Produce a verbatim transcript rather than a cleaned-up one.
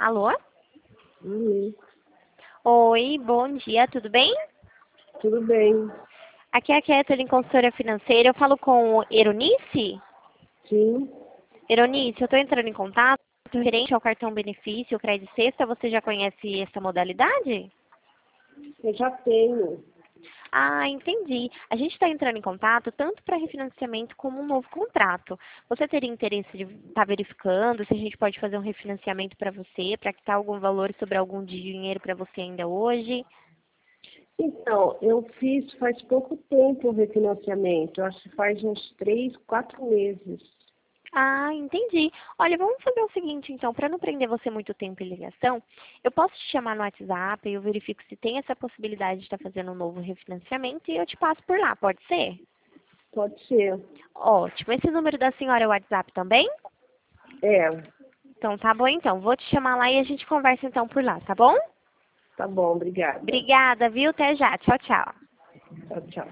Alô? Hum, Oi, bom dia, tudo bem? tudo bem. Aqui é a Kathleen, consultora financeira. Eu falo com Eronice? Sim, Eronice, eu estou entrando em contato referente ao cartão benefício, o Crédito Sexta. Você já conhece essa modalidade? eu já tenho. Ah, entendi. A gente está entrando em contato tanto para refinanciamento como um novo contrato. Você teria interesse de estar verificando se a gente pode fazer um refinanciamento para você, para quitar algum valor sobre algum dinheiro para você ainda hoje? Então, eu fiz faz pouco tempo o refinanciamento. Eu acho que faz uns três, quatro meses. Ah, entendi. Olha, vamos fazer o seguinte, então, para não prender você muito tempo em ligação, eu posso te chamar no WhatsApp e eu verifico se tem essa possibilidade de estar fazendo um novo refinanciamento e eu te passo por lá, pode ser? Pode ser. Ótimo. Esse número da senhora é o WhatsApp também? É, Então, tá bom, então. Vou te chamar lá e a gente conversa, então, por lá, tá bom? tá bom, obrigada. Obrigada, viu? Até já. Tchau, tchau. Tchau, tchau.